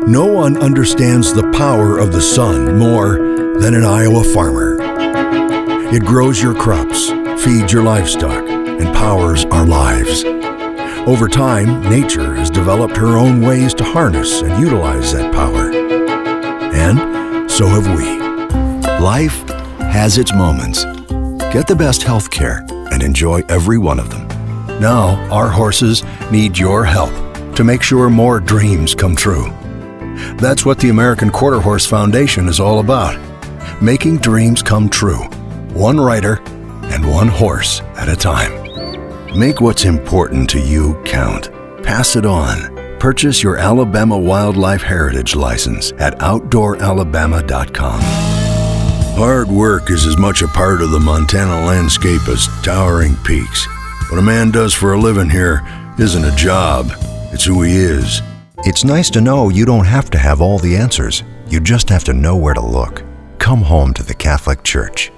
No one understands the power of the sun more than an Iowa farmer. It grows your crops, feeds your livestock, and powers our lives. Over time, nature has developed her own ways to harness and utilize that power. And so have we. Life has its moments. Get the best health care and enjoy every one of them. Now, our horses need your help to make sure more dreams come true. That's what the American Quarter Horse Foundation is all about. Making dreams come true, one rider and one horse at a time. Make what's important to you count. Pass it on. Purchase your Alabama Wildlife Heritage license at OutdoorAlabama.com. Hard work is as much a part of the Montana landscape as towering peaks. What a man does for a living here isn't a job, it's who he is. It's nice to know you don't have to have all the answers. You just have to know where to look. Come home to the Catholic Church.